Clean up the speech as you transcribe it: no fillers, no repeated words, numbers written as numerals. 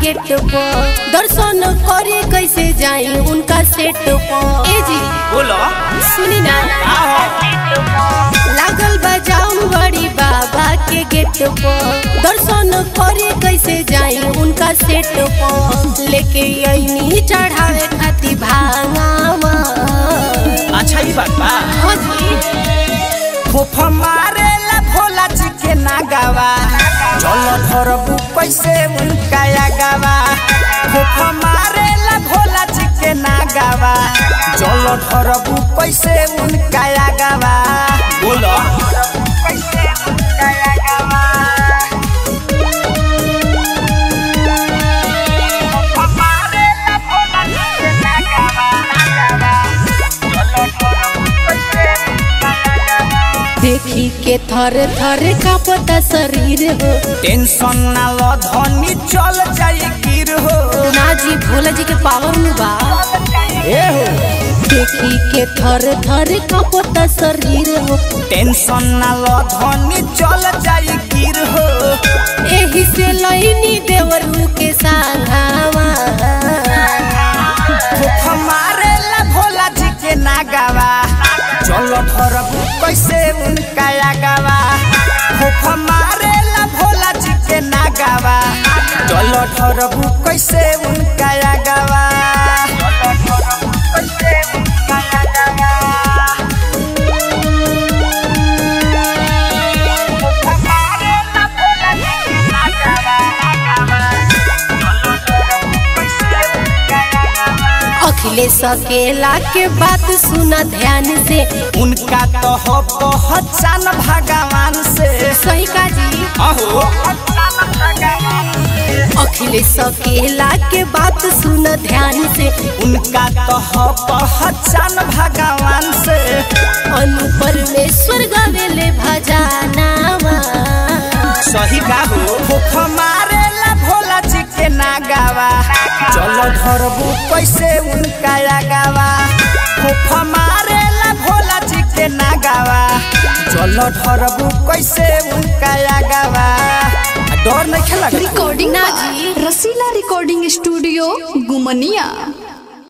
Gate पर दर्शन करे कैसे जाई उनका सेट पर। ए जी बोलो सुनी ना लागल बजाऊं बड़ी बाबा के गेट पर दर्शन करे कैसे जाई उनका सेट पर लेके आईनी चढ़ावे खाती भांगावा। अच्छा ही बात बा हाँ जी फूफ मारे ला भोला जी के नागावा चलो धरबू कैसे उनका गावा। फूफ मारे ला भोला जी के नागावा चलो धरबू कैसे उनका गावा। बोलो देखी के थर थर कांपता शरीर हो। टेंशन ना लो धनी चल जाई गिर हो। ना जी भोला जी के पावर में बा। ए हो देखी के थर थर कांपता शरीर हो। टेंशन ना लो धनी चल जाई गिर हो। एही से लईनी देवरू के सांघावा। फूफ मारे ला भोला जी के नागावा चलो धरबू कैसे उनका गावा। फूफ मारे ला भोला जी के नागावा चलो धरबू कैसे उनका गावा। अखिलेश अकेला के बात सुना ध्यान से उनका तो हो पहचान भगवान से। सही का जी अहो अखिलेश अकेला के बात सुन ध्यान से उनका तो हो पहचान भगवान से। अनु परमेश्वर गावेले भजनावा। सही का हो फूफ मारे ला भोला जी के नागावा चलो धरबू कैसे उनका गावा। फूफ मारे ला भोला जी के नागावा चलो धरबू कैसे उनका गावा। डर नहीं खेला रिकॉर्डिंग ना जी रसीला रिकॉर्डिंग स्टूडियो गुमनिया।